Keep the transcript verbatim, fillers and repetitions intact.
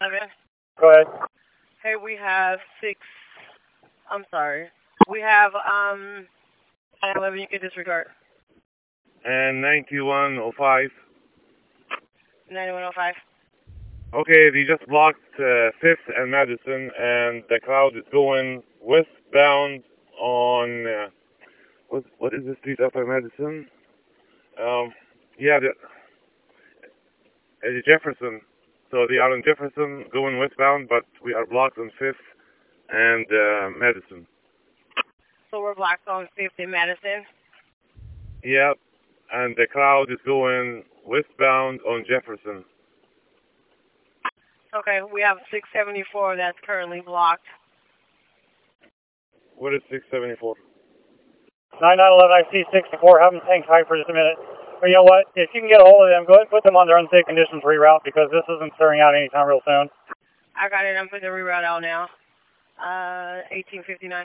Seven. Go ahead. Hey, we have six. I'm sorry. We have um nine eleven. You can disregard. And ninety-one oh five. ninety-one oh five. Okay, they just blocked uh, fifth and Madison, and the crowd is going westbound on uh, what what is the street after Madison? Um, yeah, the, uh, Jefferson. So they are on Jefferson going westbound, but we are blocked on fifth and uh, Madison. So we're blocked on fifth and Madison. Yep, and the crowd is going westbound on Jefferson. Okay, we have six seventy-four that's currently blocked. What is six seventy-four? nine nine eleven, I see sixty-four. Have them hang tight for just a minute. But you know what? If you can get a hold of them, go ahead and put them on their unsafe conditions reroute because this isn't clearing out anytime real soon. I got it. I'm putting the reroute out now. Uh, eighteen fifty-nine.